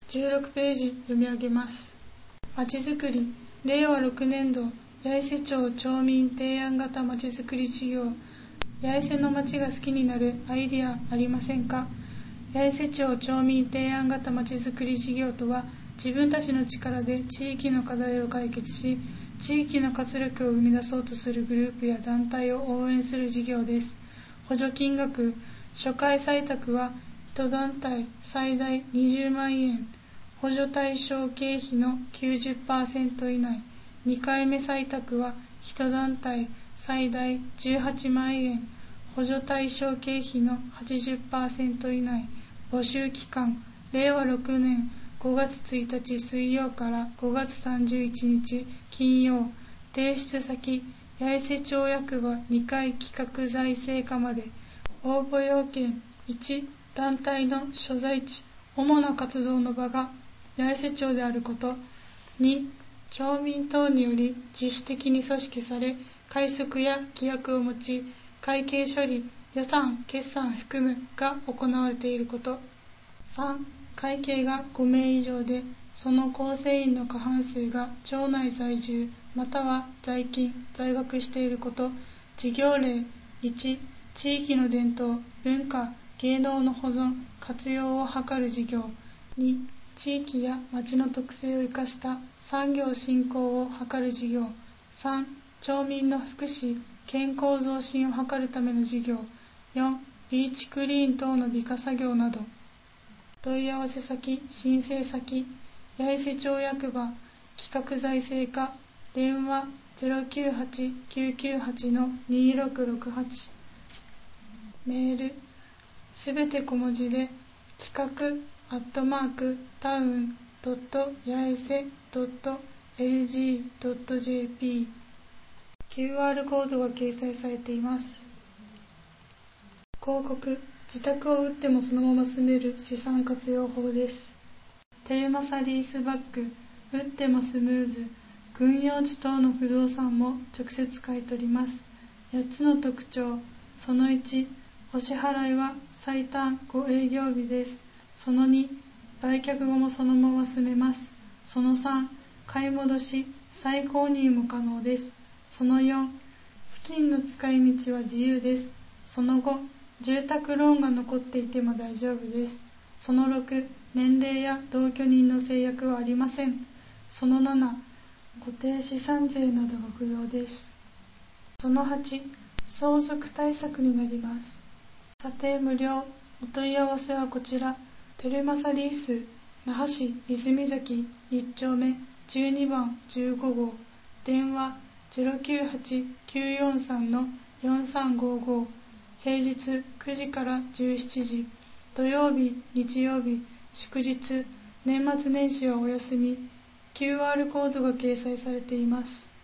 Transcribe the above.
16ページ読み上げます。まちづくり令和6年度八重瀬町町民提案型まちづくり事業。八重瀬の町が好きになるアイデアありませんか？八重瀬町町民提案型まちづくり事業とは、自分たちの力で地域の課題を解決し、地域の活力を生み出そうとするグループや団体を応援する事業です。補助金額、初回採択は1団体最大20万円、補助対象経費の 90% 以内。2回目採択は1団体最大18万円、補助対象経費の 80% 以内。募集期間、令和6年5月1日水曜から5月31日金曜。提出先、八重瀬町役場2階企画財政課まで。応募要件、1、団体の所在地、主な活動の場が八重瀬町であること。2、町民等により自主的に組織され、会則や規約を持ち、会計処理、予算、決算含むが行われていること。3、会計が5名以上で、その構成員の過半数が町内在住、または在勤、在学していること。事業例、1、地域の伝統、文化、芸能の保存、活用を図る事業。2、地域や町の特性を生かした産業振興を図る事業。3、町民の福祉、健康増進を図るための事業。4、ビーチクリーン等の美化作業など。問い合わせ先、申請先、八重瀬町役場、企画財政課、電話 098-998-2668。メール、すべて小文字で、企画@town.yaese.lg.jp。 QR コードが掲載されています。広告、自宅を売ってもそのまま住める資産活用法です。テレマサリースバック、売ってもスムーズ、軍用地等の不動産も直接買い取ります。8つの特徴。その1、お支払いは最短5営業日です。その2、売却後もそのまま住めます。その3、買い戻し、再購入も可能です。その4、資金の使い道は自由です。その5、住宅ローンが残っていても大丈夫です。その6、年齢や同居人の制約はありません。その7、固定資産税などが不要です。その8、相続対策になります。査定無料。お問い合わせはこちら。テレマサリース、那覇市泉崎1丁目12番15号。電話 098-943-4355。平日9時から17時。土曜日、日曜日、祝日、年末年始はお休み。QR コードが掲載されています。